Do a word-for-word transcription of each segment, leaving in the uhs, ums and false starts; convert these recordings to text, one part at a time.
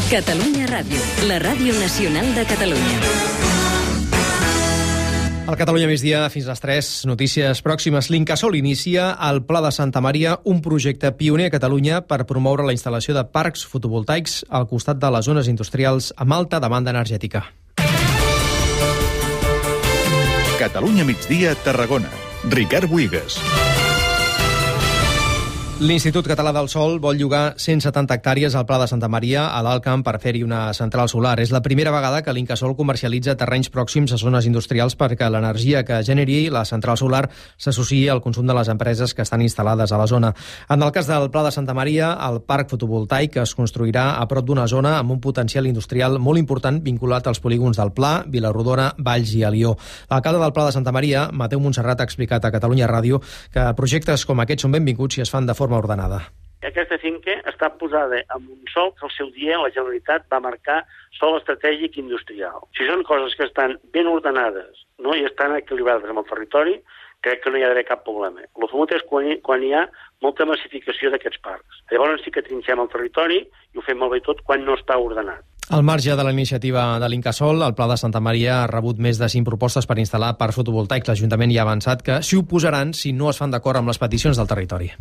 Catalunya Ràdio, la ràdio nacional de Catalunya. Al Catalunya Migdia, fins a les tres, notícies pròximes. L'Incasòl inicia al Pla de Santa Maria un projecte pioner a Catalunya per promoure la instal·lació de parcs fotovoltaics al costat de les zones industrials amb alta demanda energètica. Catalunya Migdia, Tarragona. Ricard Buigas. L'Institut Català del Sòl vol llogar cent setanta hectàrees al Pla de Santa Maria, a l'Alt Camp, per fer-hi una central solar. És la primera vegada que l'Incasòl comercialitza terrenys pròxims a zones industrials perquè l'energia que generi la central solar s'associï al consum de les empreses que estan instal·lades a la zona. En el cas del Pla de Santa Maria, el parc fotovoltaic es construirà a prop d'una zona amb un potencial industrial molt important vinculat als polígons del Pla, Vilarodona, Valls i Alió. L'alcalde del Pla de Santa Maria, Mateu Montserrat, ha explicat a Catalunya Ràdio que projectes com aquests són benvinguts si es fan de forma ordenada. Aquesta finca està posada en un sòl que al seu dia la Generalitat va marcar sòl estratègic industrial. Si són coses que estan ben ordenades, no, i estan equilibrades amb el territori, crec que no hi ha d'haver cap problema. El famós és quan hi, quan hi ha molta massificació d'aquests parcs. Llavors sí que trinxem el territori i ho fem molt bé tot quan no està ordenat. Al marge de la iniciativa de l'Incasòl, el Pla de Santa Maria ha rebut més de cinc propostes per instal·lar parcs fotovoltaics. L'Ajuntament ja ha avançat que s'hi oposaran si no es fan d'acord amb les peticions del territori.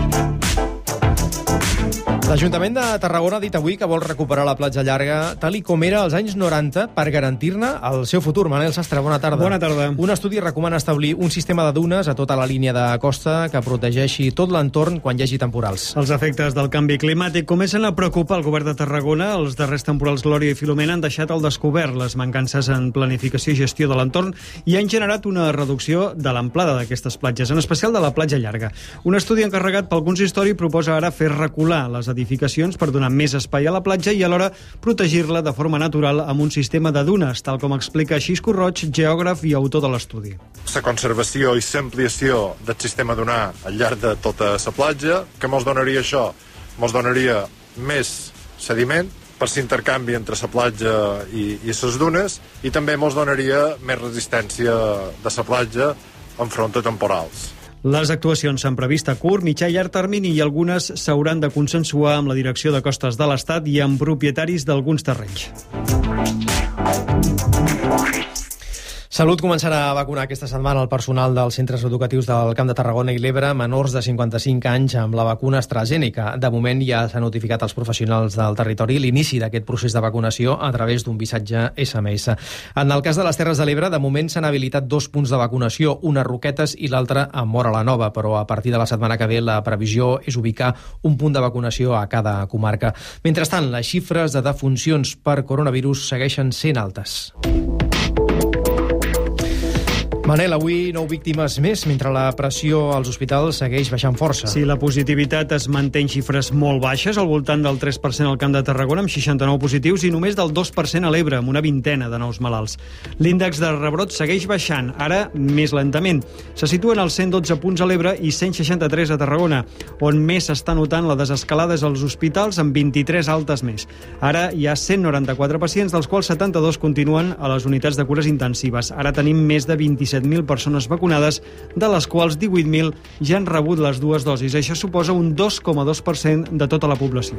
L'Ajuntament de Tarragona ha dit avui que vol recuperar la platja llarga tal i com era als anys noranta per garantir-ne el seu futur. Manel Sastre, bona tarda. Bona tarda. Un estudi recomana establir un sistema de dunes a tota la línia de costa que protegeixi tot l'entorn quan hi hagi temporals. Els efectes del canvi climàtic comencen a preocupar el govern de Tarragona. Els darrers temporals Glòria i Filomena han deixat al descobert les mancances en planificació i gestió de l'entorn i han generat una reducció de l'amplada d'aquestes platges, en especial de la platja llarga. Un estudi encarregat pel consistori proposa ara fer recular les edificacions per donar més espai a la platja i alhora protegir-la de forma natural amb un sistema de dunes, tal com explica Xisco Roig, geògraf i autor de l'estudi. La conservació i l'ampliació del sistema dunar al llarg de tota la platja, que mos donaria això? Mos donaria més sediment per l'intercanvi entre la platja i, i les dunes, i també mos donaria més resistència de la platja enfront a temporals. Les actuacions s'han previst a curt, mitjà i llarg termini i algunes s'hauran de consensuar amb la Direcció de Costes de l'Estat i amb propietaris d'alguns terrenys. Salut començarà a vacunar aquesta setmana el personal dels centres educatius del Camp de Tarragona i l'Ebre menors de cinquanta-cinc anys amb la vacuna AstraZeneca. De moment ja s'ha notificat als professionals del territori l'inici d'aquest procés de vacunació a través d'un missatge esse eme esse. En el cas de les Terres de l'Ebre, de moment s'han habilitat dos punts de vacunació, una a Roquetes i l'altre a Móra la Nova, però a partir de la setmana que ve la previsió és ubicar un punt de vacunació a cada comarca. Mentrestant, les xifres de defuncions per coronavirus segueixen sent altes. Manel, avui nou víctimes més, mentre la pressió als hospitals segueix baixant força. Sí, la positivitat es manté en xifres molt baixes, al voltant del tres per cent al Camp de Tarragona, amb seixanta-nou positius, i només del dos per cent a l'Ebre, amb una vintena de nous malalts. L'índex de rebrot segueix baixant, ara més lentament. Se situen als cent dotze punts a l'Ebre i cent seixanta-tres a Tarragona, on més s'està notant la desescalada és als hospitals, amb vint-i-tres altes més. Ara hi ha cent noranta-quatre pacients, dels quals setanta-dos continuen a les unitats de cures intensives. Ara tenim més de vint-i-set mil persones vacunades, de les quals divuit mil ja han rebut les dues dosis. Això suposa un dos coma dos per cent de tota la població.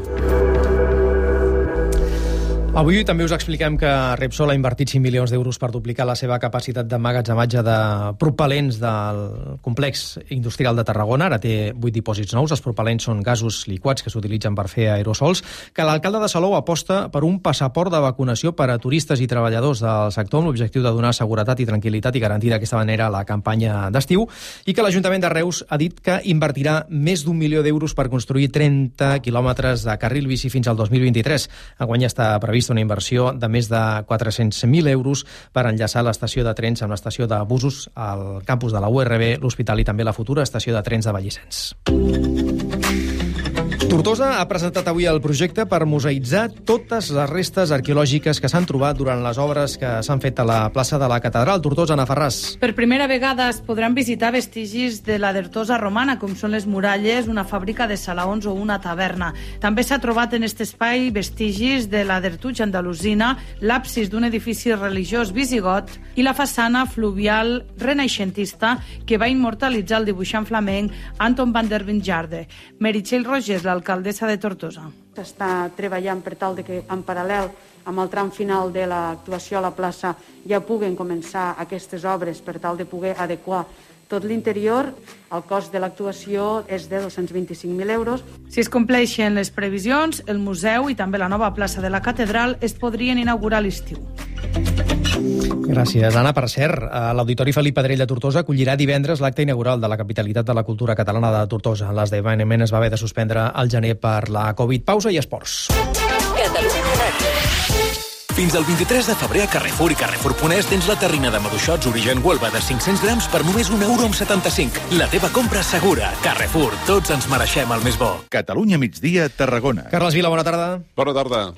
Avui també us expliquem que Repsol ha invertit cinc milions d'euros per duplicar la seva capacitat d'emmagatzematge de propel·lents del complex industrial de Tarragona. Ara té vuit dipòsits nous. Els propel·lents són gasos liquats que s'utilitzen per fer aerosols. Que l'alcalde de Salou aposta per un passaport de vacunació per a turistes i treballadors del sector amb l'objectiu de donar seguretat i tranquil·litat i garantir d'aquesta manera la campanya d'estiu. I que l'Ajuntament de Reus ha dit que invertirà més d'un milió d'euros per construir trenta quilòmetres de carril bici fins al dos mil vint-i-tres. Enguany està previst una inversió de més de quatre-cents mil euros per enllaçar l'estació de trens amb l'estació de busos al campus de la U R B, l'hospital i també la futura estació de trens de Vallisens. Tortosa ha presentat avui el projecte per museïtzar totes les restes arqueològiques que s'han trobat durant les obres que s'han fet a la plaça de la Catedral. Tortosa, Anna Ferràs. Per primera vegada es podran visitar vestigis de la Tortosa romana, com són les muralles, una fàbrica de salaons o una taverna. També s'ha trobat en aquest espai vestigis de la Dertuig andalusina, l'absis d'un edifici religiós visigot i la façana fluvial renaixentista que va immortalitzar el dibuixant flamenc Anton van der Winjarde. Meritxell Rogers, l'alcalde l'alcaldessa de Tortosa. S'està treballant per tal de que, en paral·lel amb el tram final de l'actuació a la plaça, ja puguen començar aquestes obres per tal de poder adequar tot l'interior. El cost de l'actuació és de dos-cents vint-i-cinc mil euros. Si es compleixen les previsions, el museu i també la nova plaça de la Catedral es podrien inaugurar a l'estiu. Gràcies, Anna. Per cert, l'Auditori Felip Pedrell de Tortosa acollirà divendres l'acte inaugural de la capitalitat de la cultura catalana de Tortosa. L'esdeveniment es va haver de suspendre al gener per la Covid. Pausa i esports. Fins al vint-i-tres de febrer a Carrefour i Carrefour punt es tens la terrina de maduixots origen Huelva de cinc-cents grams per només un euro amb setanta-cinc. La teva compra segura. Carrefour, tots ens mereixem el més bo. Catalunya migdia, Tarragona. Carles Vila, bona tarda. Bona tarda.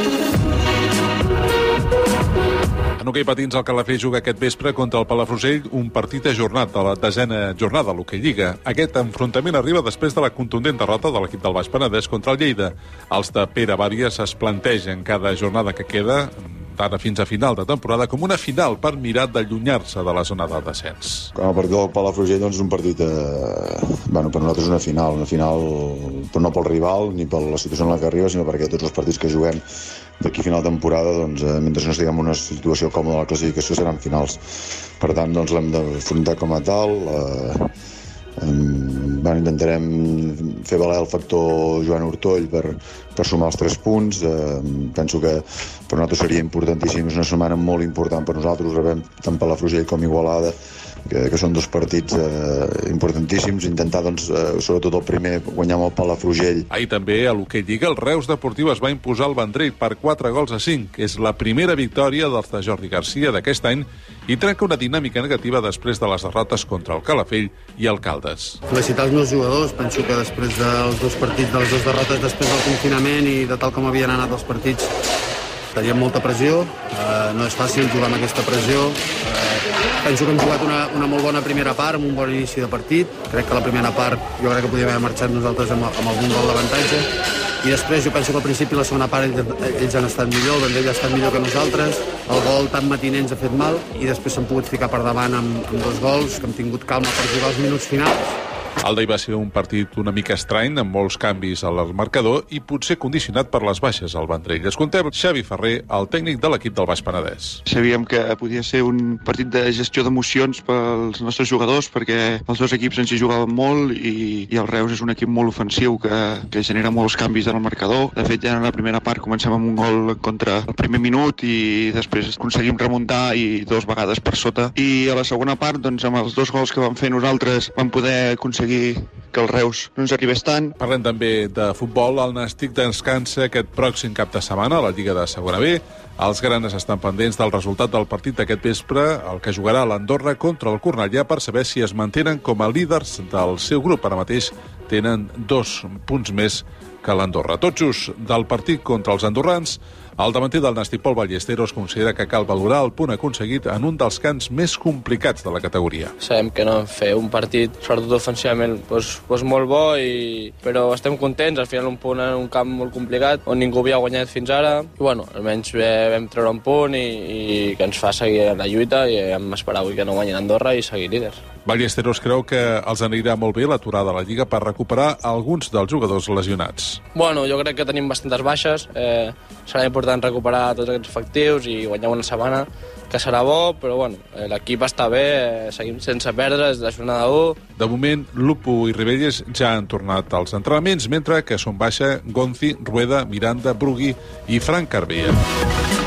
En hoquei patins, el Calafell juga aquest vespre contra el Palafrugell, un partit ajornat de la desena jornada a l'hoquei Lliga. Aquest enfrontament arriba després de la contundent derrota de l'equip del Baix Penedès contra el Lleida. Els de Pere Bàries es plantegen cada jornada que queda, d'ara fins a final de temporada, com una final per mirar d'allunyar-se de la zona de descens. Com a partit del Palafrugell, doncs, és un partit, eh, bueno, per nosaltres una final, una final però no pel rival ni per la situació en la que arriba, sinó perquè tots els partits que juguem d'aquí a final de temporada, doncs, eh, mentre no estiguem en una situació còmoda de la classificació, seran finals. Per tant, doncs, l'hem d'afrontar com a tal. Eh, eh, bueno, intentarem fer valer el factor Joan Ortoll per, per sumar els tres punts. Eh, penso que per nosaltres seria importantíssim, és una setmana molt important per nosaltres, rebem tant Palafrugell com Igualada, que, que són dos partits eh, importantíssims. Intentar, doncs, eh, sobretot el primer, guanyar amb el Palafrugell. Ahir també a l'hoquei Lliga el Reus Deportiu es va imposar al Vendrell per quatre gols a cinc. És la primera victòria dels de Jordi Garcia d'aquest any i trenca una dinàmica negativa després de les derrotes contra el Calafell i el Caldes. Felicitar els meus jugadors. Penso que després dels dos partits, de les dues derrotes després del confinament i de tal com havien anat els partits, teníem molta pressió, eh, no és fàcil jugar amb aquesta pressió. Eh, penso que hem jugat una, una molt bona primera part, amb un bon inici de partit. Crec que la primera part jo crec que podíem haver marxat nosaltres amb, amb algun gol d'avantatge. I després jo penso que al principi la segona part ells, ells han estat millor, el Vendrell ha estat millor que nosaltres. El gol tan matiner ens ha fet mal i després s'han pogut ficar per davant amb, amb dos gols, que hem tingut calma per jugar els minuts finals. El d'ahir va ser un partit una mica estrany, amb molts canvis al marcador i potser condicionat per les baixes al Vendrell. Escoltem Xavi Ferrer, el tècnic de l'equip del Baix Penedès. Sabíem que podia ser un partit de gestió d'emocions pels nostres jugadors, perquè els dos equips ens hi jugaven molt i, i el Reus és un equip molt ofensiu que, que genera molts canvis en el marcador. De fet, ja en la primera part comencem amb un gol contra el primer minut i després aconseguim remuntar i dos vegades per sota. I a la segona part, doncs, amb els dos gols que vam fer nosaltres, vam poder aconseguir que el Reus no ens arribés tant. Parlem també de futbol. El Nàstic descansa aquest pròxim cap de setmana a la Lliga de Segona B. Els granes estan pendents del resultat del partit d'aquest vespre, el que jugarà l'Andorra contra el Cornellà, per saber si es mantenen com a líders del seu grup. Ara mateix tenen dos punts més que l'Andorra. Tot just del partit contra els andorrans, el davanter del Nàstic, Pol Ballesteros, considera que cal valorar el punt aconseguit en un dels camps més complicats de la categoria. Sabem que no vam fer un partit, sobretot ofensivament, doncs, doncs molt bo, i... però estem contents. Al final un punt en un camp molt complicat, on ningú havia guanyat fins ara. I bueno, almenys vam treure un punt i, i que ens fa seguir la lluita, i hem esperat avui que no guanyin Andorra i seguir líders. Ballesteros creu que els anirà molt bé l'aturada de la Lliga per recuperar alguns dels jugadors lesionats. Bueno, jo crec que tenim bastantes baixes. Eh, serà important recuperar tots aquests efectius i guanyar una setmana, que serà bo, però bueno, l'equip està bé, eh, seguim sense perdre des de la jornada u. De moment, Lupo i Ribelles ja han tornat als entrenaments, mentre que són baixa Gonzi, Rueda, Miranda, Brugui i Frank Carbella.